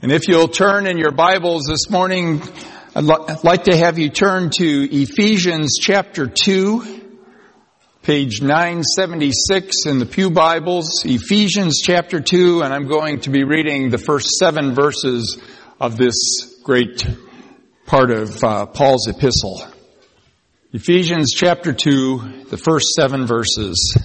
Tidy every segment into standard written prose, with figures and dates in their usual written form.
And if you'll turn in your Bibles this morning, I'd like to have you turn to Ephesians chapter 2, page 976 in the Pew Bibles. Ephesians chapter 2, and I'm going to be reading the first 7 verses of this great part of Paul's epistle. Ephesians chapter 2, the first 7 verses.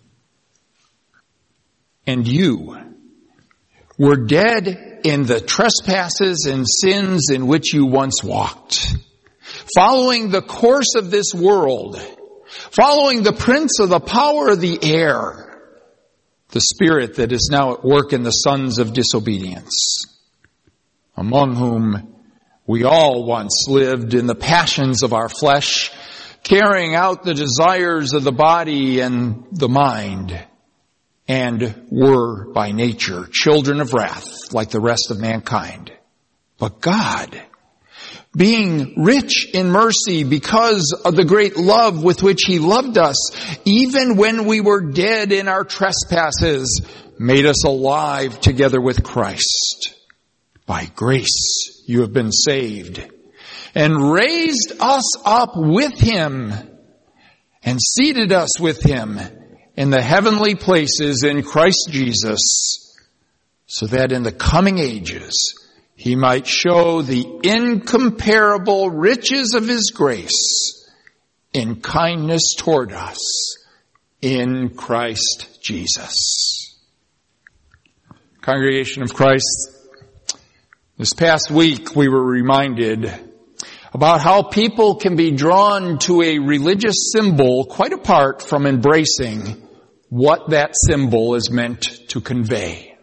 And you were dead in the trespasses and sins in which you once walked, following the course of this world, following the prince of the power of the air, the spirit that is now at work in the sons of disobedience, among whom we all once lived in the passions of our flesh, carrying out the desires of the body and the mind, and were by nature children of wrath like the rest of mankind. But God, being rich in mercy because of the great love with which He loved us, even when we were dead in our trespasses, made us alive together with Christ. By grace you have been saved, and raised us up with Him, and seated us with Him in the heavenly places in Christ Jesus, so that in the coming ages He might show the incomparable riches of His grace in kindness toward us in Christ Jesus. Congregation of Christ, this past week we were reminded about how people can be drawn to a religious symbol quite apart from embracing what that symbol is meant to convey.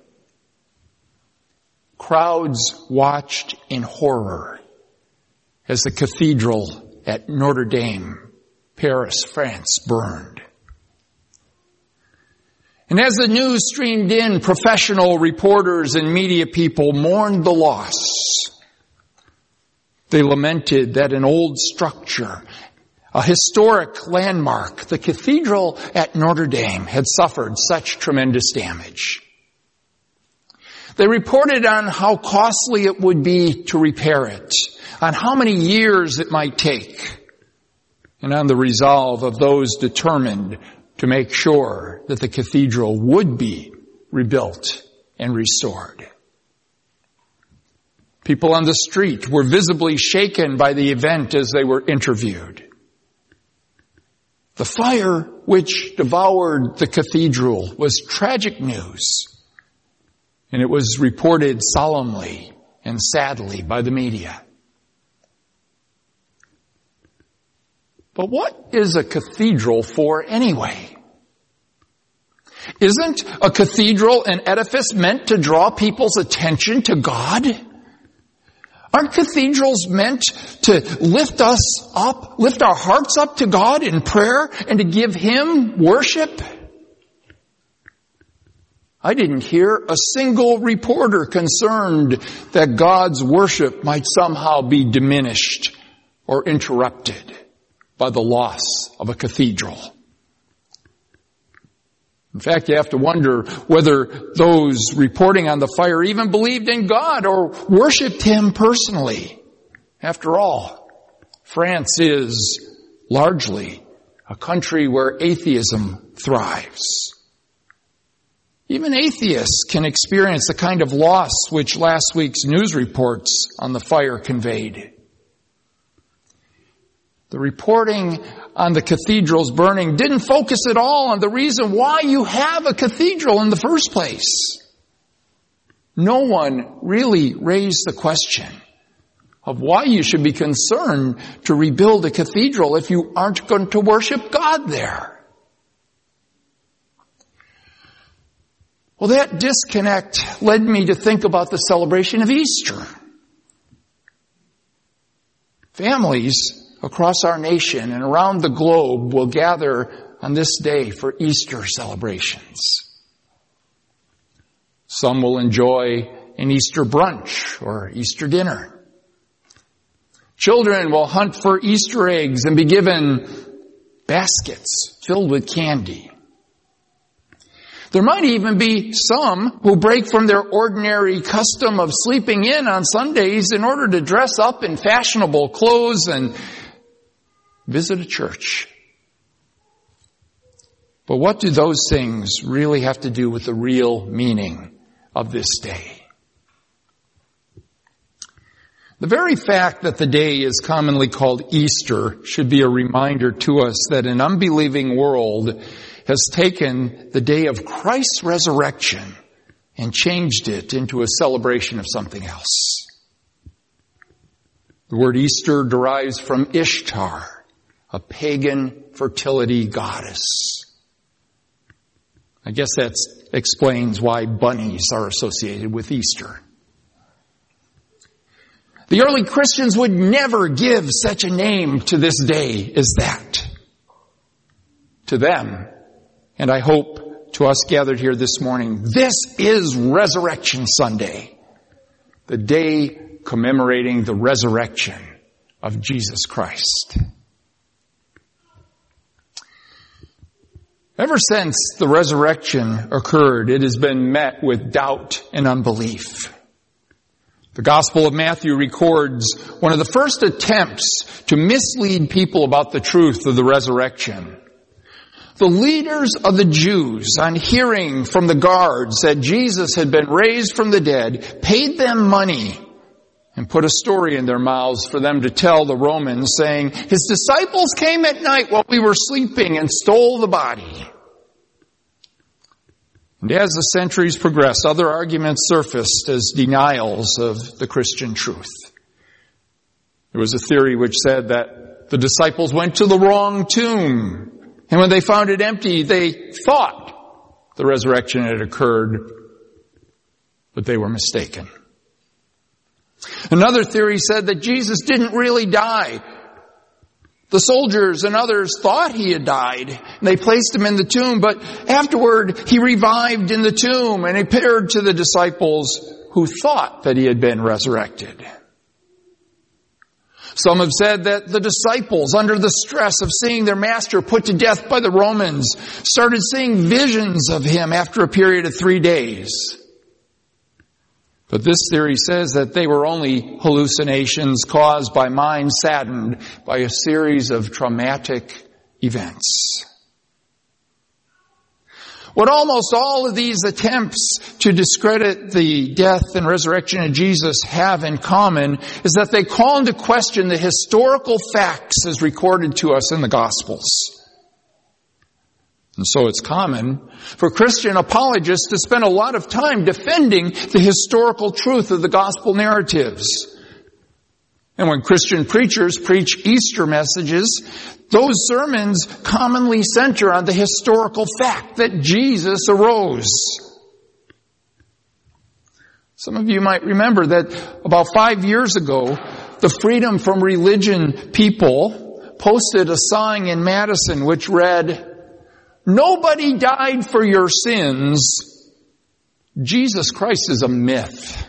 Crowds watched in horror as the cathedral at Notre Dame, Paris, France, burned. And as the news streamed in, professional reporters and media people mourned the loss. They lamented that an old structure, a historic landmark, the cathedral at Notre Dame, had suffered such tremendous damage. They reported on how costly it would be to repair it, on how many years it might take, and on the resolve of those determined to make sure that the cathedral would be rebuilt and restored. People on the street were visibly shaken by the event as they were interviewed. The fire which devoured the cathedral was tragic news, and it was reported solemnly and sadly by the media. But what is a cathedral for anyway? Isn't a cathedral an edifice meant to draw people's attention to God? Aren't cathedrals meant to lift us up, lift our hearts up to God in prayer and to give Him worship? I didn't hear a single reporter concerned that God's worship might somehow be diminished or interrupted by the loss of a cathedral. In fact, you have to wonder whether those reporting on the fire even believed in God or worshiped Him personally. After all, France is largely a country where atheism thrives. Even atheists can experience the kind of loss which last week's news reports on the fire conveyed. The reporting on the cathedral's burning didn't focus at all on the reason why you have a cathedral in the first place. No one really raised the question of why you should be concerned to rebuild a cathedral if you aren't going to worship God there. Well, that disconnect led me to think about the celebration of Easter. Families across our nation and around the globe will gather on this day for Easter celebrations. Some will enjoy an Easter brunch or Easter dinner. Children will hunt for Easter eggs and be given baskets filled with candy. There might even be some who break from their ordinary custom of sleeping in on Sundays in order to dress up in fashionable clothes and visit a church. But what do those things really have to do with the real meaning of this day? The very fact that the day is commonly called Easter should be a reminder to us that an unbelieving world has taken the day of Christ's resurrection and changed it into a celebration of something else. The word Easter derives from Ishtar, a pagan fertility goddess. I guess that explains why bunnies are associated with Easter. The early Christians would never give such a name to this day as that. To them, and I hope to us gathered here this morning, this is Resurrection Sunday, the day commemorating the resurrection of Jesus Christ. Ever since the resurrection occurred, it has been met with doubt and unbelief. The Gospel of Matthew records one of the first attempts to mislead people about the truth of the resurrection. The leaders of the Jews, on hearing from the guards that Jesus had been raised from the dead, paid them money and put a story in their mouths for them to tell the Romans, saying, "His disciples came at night while we were sleeping and stole the body." And as the centuries progressed, other arguments surfaced as denials of the Christian truth. There was a theory which said that the disciples went to the wrong tomb, and when they found it empty, they thought the resurrection had occurred, but they were mistaken. Another theory said that Jesus didn't really die. The soldiers and others thought he had died, and they placed him in the tomb, but afterward he revived in the tomb and appeared to the disciples who thought that he had been resurrected. Some have said that the disciples, under the stress of seeing their master put to death by the Romans, started seeing visions of him after a period of 3 days. But this theory says that they were only hallucinations caused by minds saddened by a series of traumatic events. What almost all of these attempts to discredit the death and resurrection of Jesus have in common is that they call into question the historical facts as recorded to us in the Gospels. And so it's common for Christian apologists to spend a lot of time defending the historical truth of the gospel narratives. And when Christian preachers preach Easter messages, those sermons commonly center on the historical fact that Jesus arose. Some of you might remember that about 5 years ago, the Freedom from Religion people posted a sign in Madison which read, "Nobody died for your sins. Jesus Christ is a myth."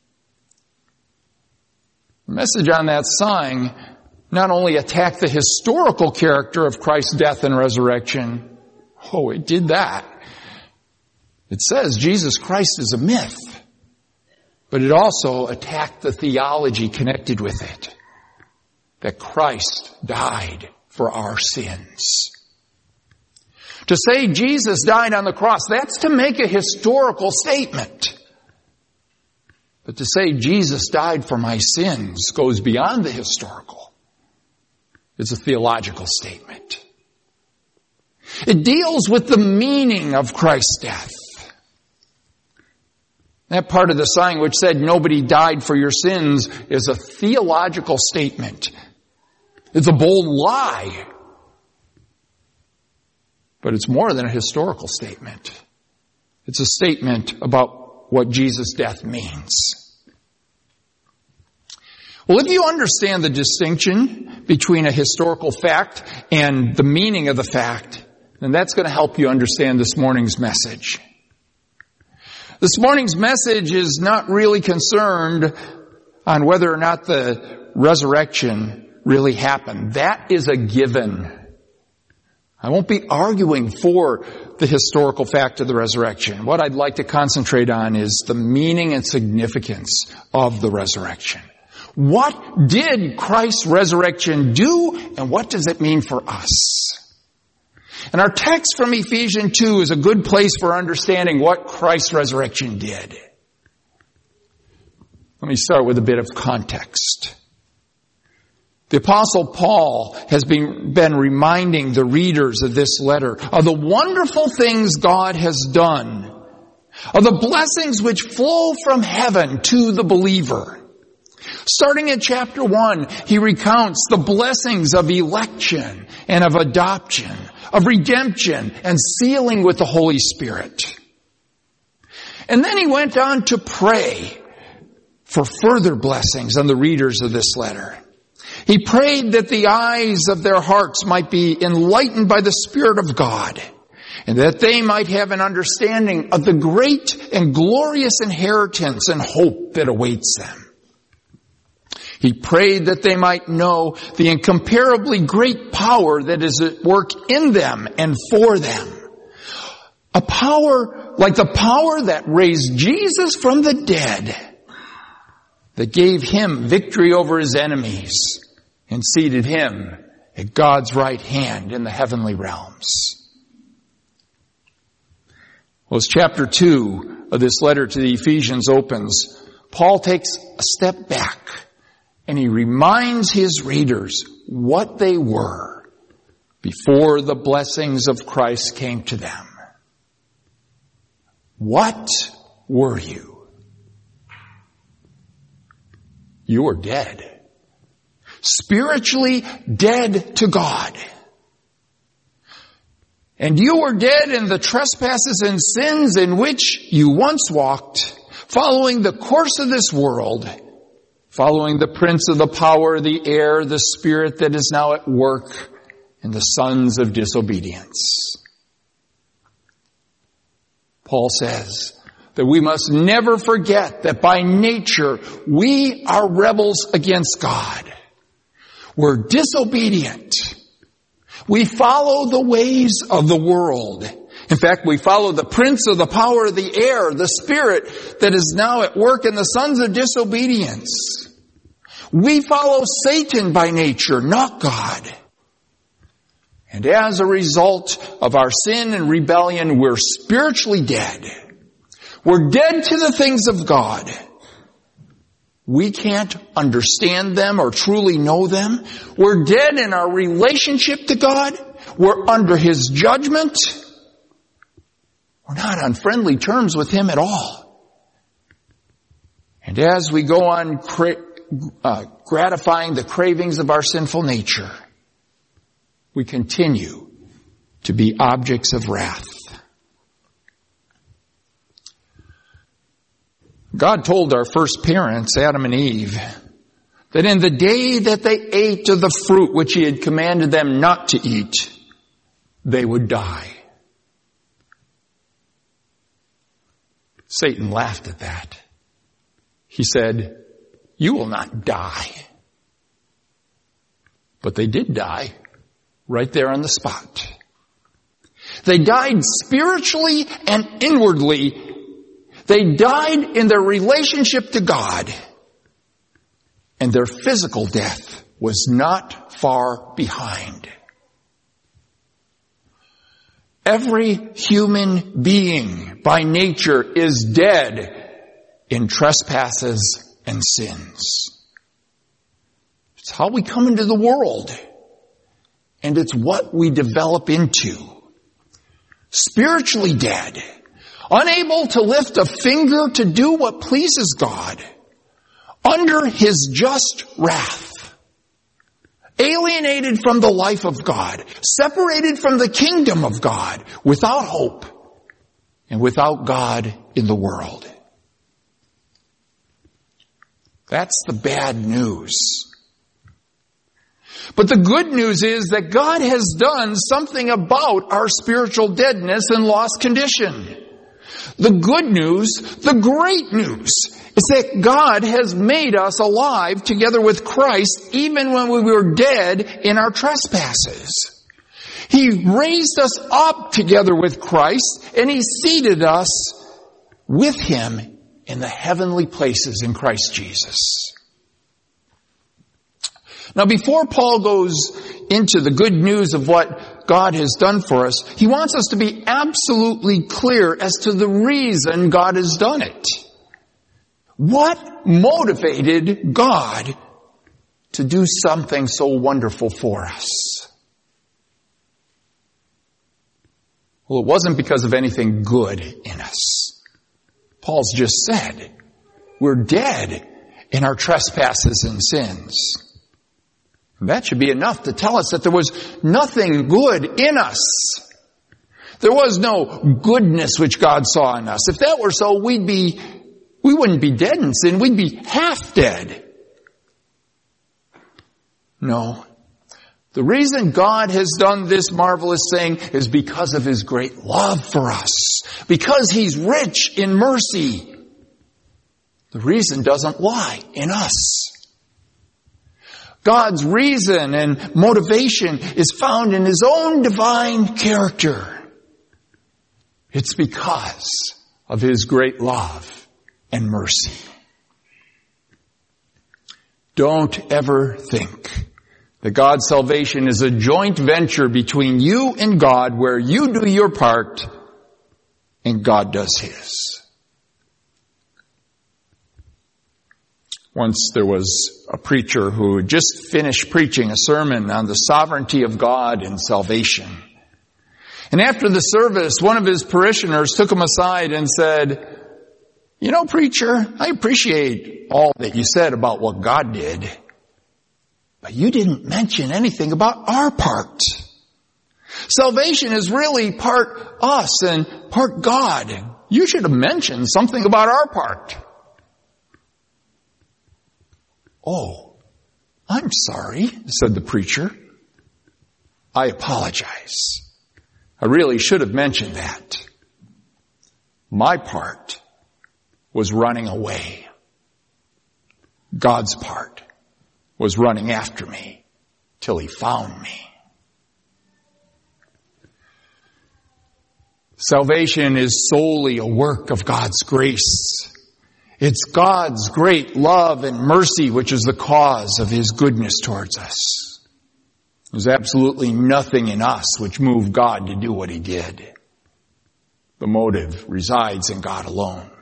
The message on that sign not only attacked the historical character of Christ's death and resurrection. Oh, it did that. It says Jesus Christ is a myth. But it also attacked the theology connected with it. That Christ died for our sins. To say Jesus died on the cross, that's to make a historical statement. But to say Jesus died for my sins goes beyond the historical. It's a theological statement. It deals with the meaning of Christ's death. That part of the sign which said nobody died for your sins is a theological statement. It's a bold lie. But it's more than a historical statement. It's a statement about what Jesus' death means. Well, if you understand the distinction between a historical fact and the meaning of the fact, then that's going to help you understand this morning's message. This morning's message is not really concerned on whether or not the resurrection really happened. That is a given. I won't be arguing for the historical fact of the resurrection. What I'd like to concentrate on is the meaning and significance of the resurrection. What did Christ's resurrection do, and what does it mean for us? And our text from Ephesians 2 is a good place for understanding what Christ's resurrection did. Let me start with a bit of context. The Apostle Paul has been reminding the readers of this letter of the wonderful things God has done, of the blessings which flow from heaven to the believer. Starting in chapter 1, he recounts the blessings of election and of adoption, of redemption and sealing with the Holy Spirit. And then he went on to pray for further blessings on the readers of this letter. He prayed that the eyes of their hearts might be enlightened by the Spirit of God, and that they might have an understanding of the great and glorious inheritance and hope that awaits them. He prayed that they might know the incomparably great power that is at work in them and for them. A power like the power that raised Jesus from the dead, that gave him victory over his enemies and seated him at God's right hand in the heavenly realms. Well, as chapter 2 of this letter to the Ephesians opens, Paul takes a step back and he reminds his readers what they were before the blessings of Christ came to them. What were you? You were dead. Spiritually dead to God. And you were dead in the trespasses and sins in which you once walked, following the course of this world, following the prince of the power of the air, the spirit that is now at work in the sons of disobedience. Paul says that we must never forget that by nature we are rebels against God. We're disobedient. We follow the ways of the world. In fact, we follow the prince of the power of the air, the spirit that is now at work in the sons of disobedience. We follow Satan by nature, not God. And as a result of our sin and rebellion, we're spiritually dead. We're dead to the things of God. We can't understand them or truly know them. We're dead in our relationship to God. We're under His judgment. We're not on friendly terms with Him at all. And as we go on gratifying the cravings of our sinful nature, we continue to be objects of wrath. God told our first parents, Adam and Eve, that in the day that they ate of the fruit which He had commanded them not to eat, they would die. Satan laughed at that. He said, "You will not die." But they did die right there on the spot. They died spiritually and inwardly. They died in their relationship to God. And their physical death was not far behind. Every human being by nature is dead in trespasses and sins. It's how we come into the world. And it's what we develop into. Spiritually dead. Unable to lift a finger to do what pleases God. Under His just wrath. Alienated from the life of God. Separated from the kingdom of God. Without hope. And without God in the world. That's the bad news. But the good news is that God has done something about our spiritual deadness and lost condition. The good news, the great news, is that God has made us alive together with Christ even when we were dead in our trespasses. He raised us up together with Christ, and He seated us with Him in the heavenly places in Christ Jesus. Now, before Paul goes into the good news of what God has done for us, he wants us to be absolutely clear as to the reason God has done it. What motivated God to do something so wonderful for us? Well, it wasn't because of anything good in us. Paul's just said, we're dead in our trespasses and sins. That should be enough to tell us that there was nothing good in us. There was no goodness which God saw in us. If that were so, we wouldn't be dead in sin. We'd be half dead. No. The reason God has done this marvelous thing is because of His great love for us. Because He's rich in mercy. The reason doesn't lie in us. God's reason and motivation is found in His own divine character. It's because of His great love and mercy. Don't ever think that God's salvation is a joint venture between you and God, where you do your part and God does His. Once there was a preacher who had just finished preaching a sermon on the sovereignty of God and salvation. And after the service, one of his parishioners took him aside and said, "You know, preacher, I appreciate all that you said about what God did, but you didn't mention anything about our part. Salvation is really part us and part God. You should have mentioned something about our part." "Oh, I'm sorry," said the preacher. "I apologize. I really should have mentioned that. My part was running away. God's part was running after me till He found me." Salvation is solely a work of God's grace. It's God's great love and mercy which is the cause of His goodness towards us. There's absolutely nothing in us which moved God to do what He did. The motive resides in God alone.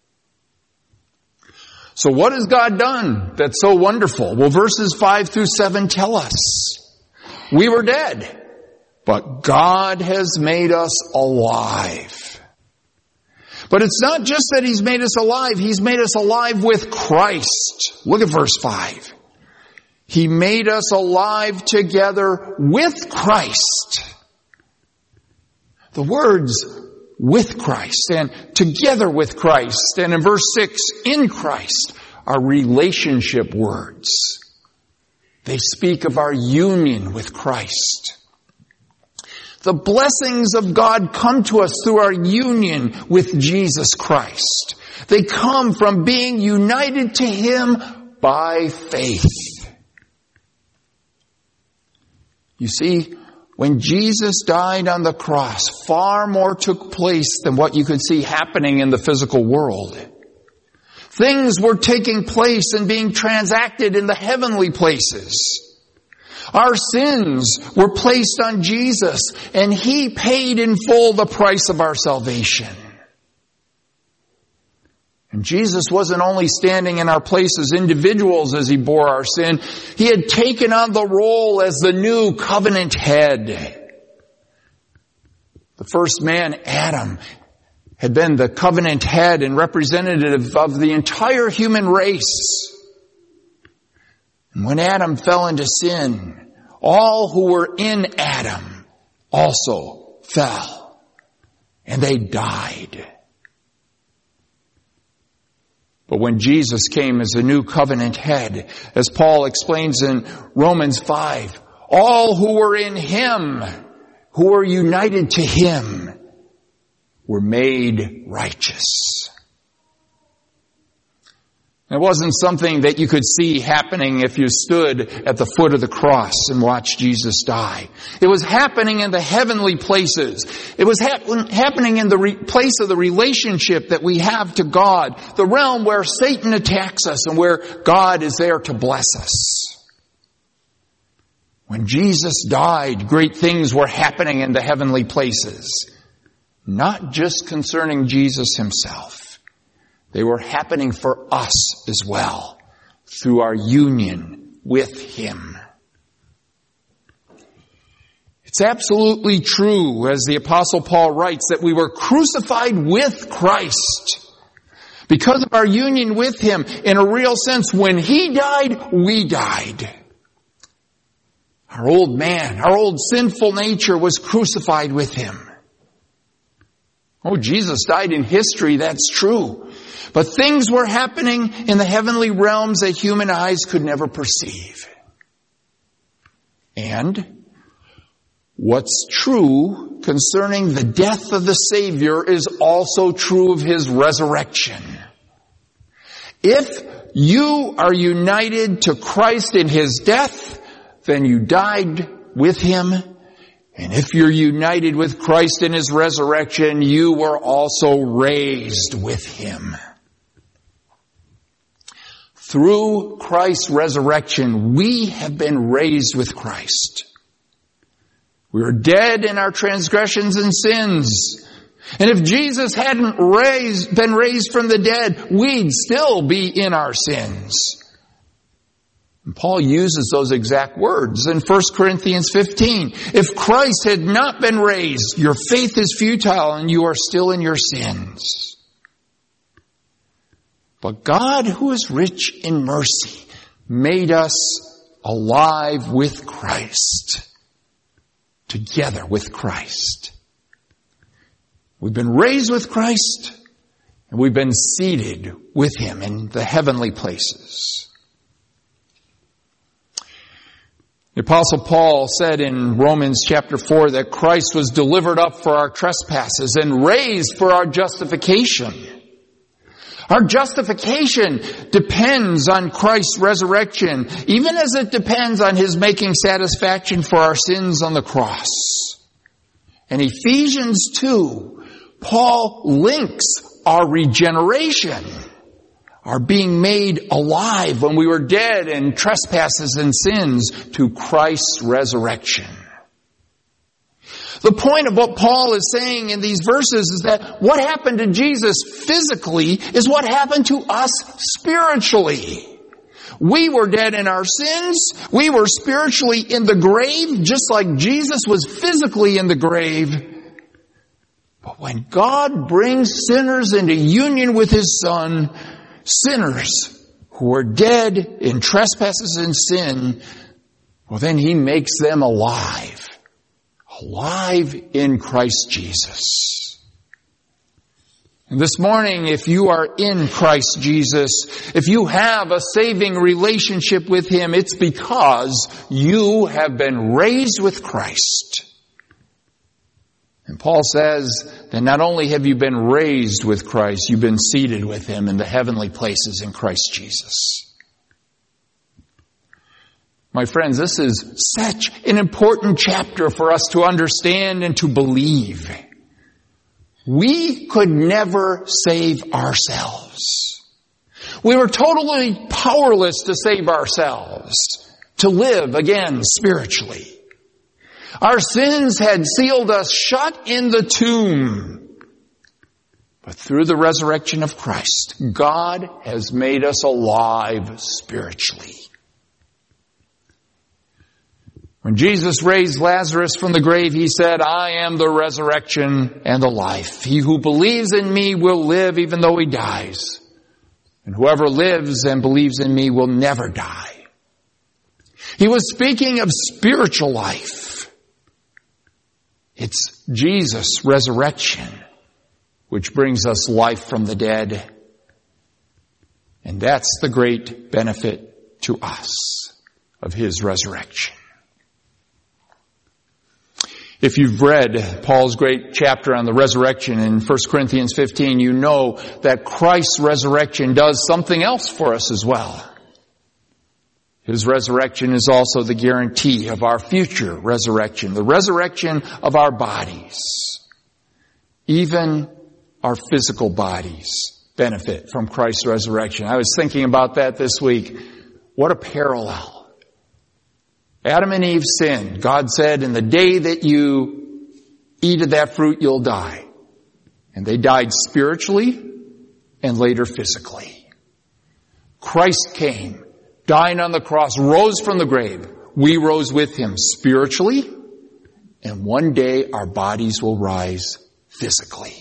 So what has God done that's so wonderful? Well, verses 5 through 7 tell us. We were dead, but God has made us alive. But it's not just that He's made us alive. He's made us alive with Christ. Look at verse 5. He made us alive together with Christ. The words with Christ and together with Christ and in verse 6, in Christ, are relationship words. They speak of our union with Christ. The blessings of God come to us through our union with Jesus Christ. They come from being united to Him by faith. You see, when Jesus died on the cross, far more took place than what you could see happening in the physical world. Things were taking place and being transacted in the heavenly places. Our sins were placed on Jesus, and He paid in full the price of our salvation. And Jesus wasn't only standing in our place as individuals as He bore our sin, He had taken on the role as the new covenant head. The first man, Adam, had been the covenant head and representative of the entire human race. And when Adam fell into sin, all who were in Adam also fell, and they died. But when Jesus came as a new covenant head, as Paul explains in Romans 5, all who were in Him, who were united to Him, were made righteous. It wasn't something that you could see happening if you stood at the foot of the cross and watched Jesus die. It was happening in the heavenly places. It was happening in the place of the relationship that we have to God, the realm where Satan attacks us and where God is there to bless us. When Jesus died, great things were happening in the heavenly places, not just concerning Jesus himself. They were happening for us as well, through our union with him. It's absolutely true, as the Apostle Paul writes, that we were crucified with Christ. Because of our union with him, in a real sense, when he died, we died. Our old man, our old sinful nature was crucified with him. Oh, Jesus died in history, that's true. But things were happening in the heavenly realms that human eyes could never perceive. And what's true concerning the death of the Savior is also true of his resurrection. If you are united to Christ in his death, then you died with him. And if you're united with Christ in his resurrection, you were also raised with him. Through Christ's resurrection, we have been raised with Christ. We were dead in our transgressions and sins. And if Jesus hadn't been raised from the dead, we'd still be in our sins. And Paul uses those exact words in 1 Corinthians 15. If Christ had not been raised, your faith is futile and you are still in your sins. But God, who is rich in mercy, made us alive with Christ, together with Christ. We've been raised with Christ, and we've been seated with him in the heavenly places. The Apostle Paul said in Romans chapter 4 that Christ was delivered up for our trespasses and raised for our justification. Our justification depends on Christ's resurrection, even as it depends on his making satisfaction for our sins on the cross. In Ephesians 2, Paul links our regeneration, our being made alive when we were dead in trespasses and sins, to Christ's resurrection. The point of what Paul is saying in these verses is that what happened to Jesus physically is what happened to us spiritually. We were dead in our sins. We were spiritually in the grave, just like Jesus was physically in the grave. But when God brings sinners into union with his Son, sinners who are dead in trespasses and sin, well, then he makes them alive. Alive in Christ Jesus. And this morning, if you are in Christ Jesus, if you have a saving relationship with him, it's because you have been raised with Christ. And Paul says that not only have you been raised with Christ, you've been seated with him in the heavenly places in Christ Jesus. My friends, this is such an important chapter for us to understand and to believe. We could never save ourselves. We were totally powerless to save ourselves, to live again spiritually. Our sins had sealed us shut in the tomb. But through the resurrection of Christ, God has made us alive spiritually. When Jesus raised Lazarus from the grave, he said, I am the resurrection and the life. He who believes in me will live even though he dies. And whoever lives and believes in me will never die. He was speaking of spiritual life. It's Jesus' resurrection which brings us life from the dead. And that's the great benefit to us of his resurrection. If you've read Paul's great chapter on the resurrection in 1 Corinthians 15, you know that Christ's resurrection does something else for us as well. His resurrection is also the guarantee of our future resurrection, the resurrection of our bodies. Even our physical bodies benefit from Christ's resurrection. I was thinking about that this week. What a parallel. Adam and Eve sinned. God said, in the day that you eat of that fruit, you'll die. And they died spiritually and later physically. Christ came, dying on the cross, rose from the grave. We rose with him spiritually, and one day our bodies will rise physically.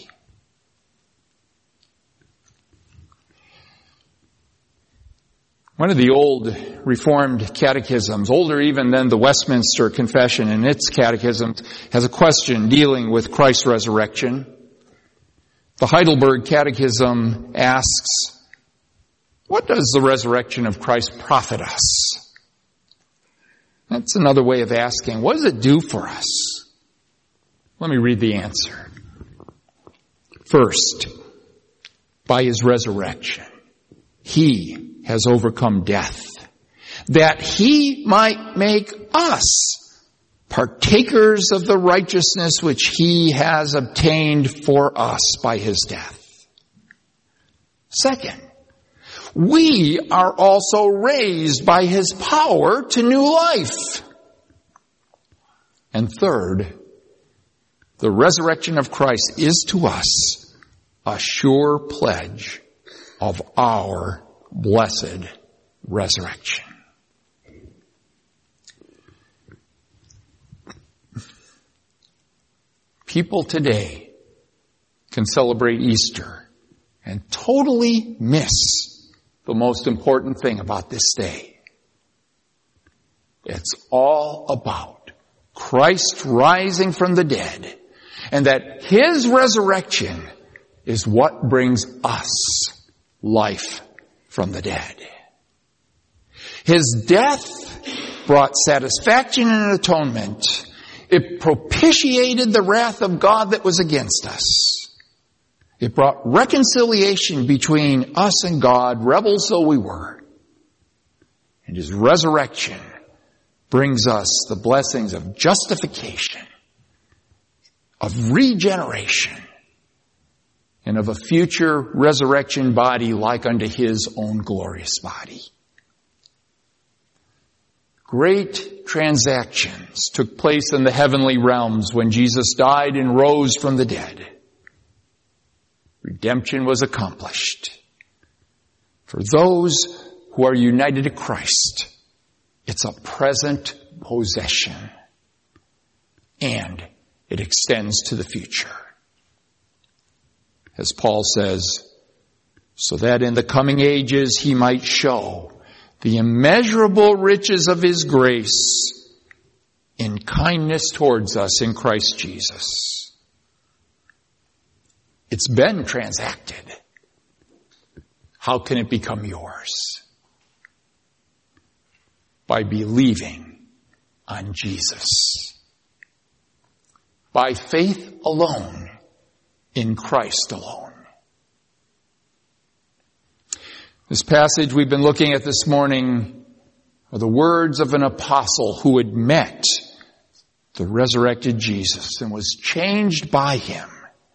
One of the old Reformed catechisms, older even than the Westminster Confession and its catechisms, has a question dealing with Christ's resurrection. The Heidelberg Catechism asks, what does the resurrection of Christ profit us? That's another way of asking, what does it do for us? Let me read the answer. First, by his resurrection, he has overcome death, that he might make us partakers of the righteousness which he has obtained for us by his death. Second, we are also raised by his power to new life. And third, the resurrection of Christ is to us a sure pledge of our blessed resurrection. People today can celebrate Easter and totally miss the most important thing about this day. It's all about Christ rising from the dead, and that his resurrection is what brings us life from the dead. His death brought satisfaction and atonement. It propitiated the wrath of God that was against us. It brought reconciliation between us and God, rebels though we were. And his resurrection brings us the blessings of justification, of regeneration, and of a future resurrection body like unto his own glorious body. Great transactions took place in the heavenly realms when Jesus died and rose from the dead. Redemption was accomplished. For those who are united to Christ, it's a present possession, and it extends to the future. As Paul says, so that in the coming ages he might show the immeasurable riches of his grace in kindness towards us in Christ Jesus. It's been transacted. How can it become yours? By believing on Jesus. By faith alone, in Christ alone. This passage we've been looking at this morning are the words of an apostle who had met the resurrected Jesus and was changed by him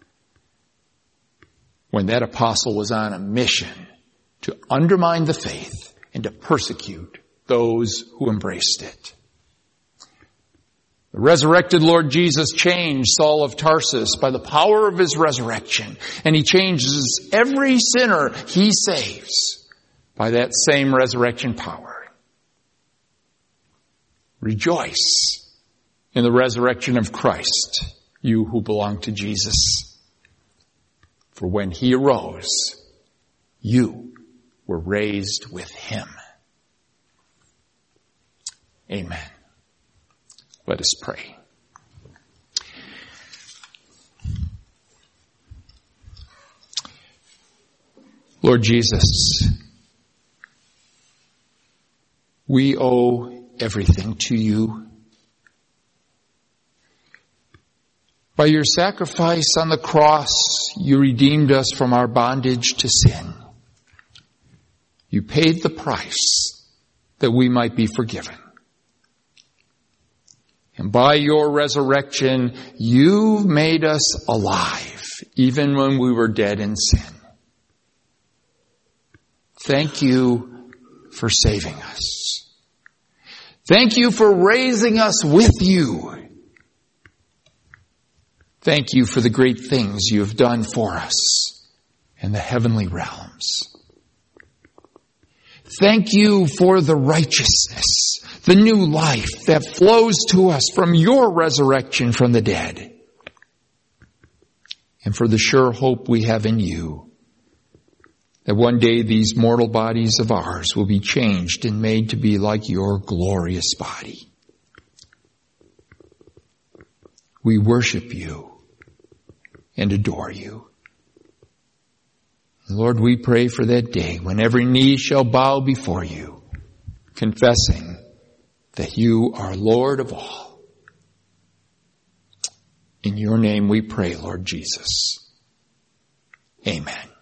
when that apostle was on a mission to undermine the faith and to persecute those who embraced it. The resurrected Lord Jesus changed Saul of Tarsus by the power of his resurrection, and he changes every sinner he saves by that same resurrection power. Rejoice in the resurrection of Christ, you who belong to Jesus. For when he arose, you were raised with him. Amen. Let us pray. Lord Jesus, we owe everything to you. By your sacrifice on the cross, you redeemed us from our bondage to sin. You paid the price that we might be forgiven. And by your resurrection, you've made us alive, even when we were dead in sin. Thank you for saving us. Thank you for raising us with you. Thank you for the great things you have done for us in the heavenly realms. Thank you for the righteousness, the new life that flows to us from your resurrection from the dead. And for the sure hope we have in you, that one day these mortal bodies of ours will be changed and made to be like your glorious body. We worship you and adore you. Lord, we pray for that day when every knee shall bow before you, confessing that you are Lord of all. In your name we pray, Lord Jesus. Amen.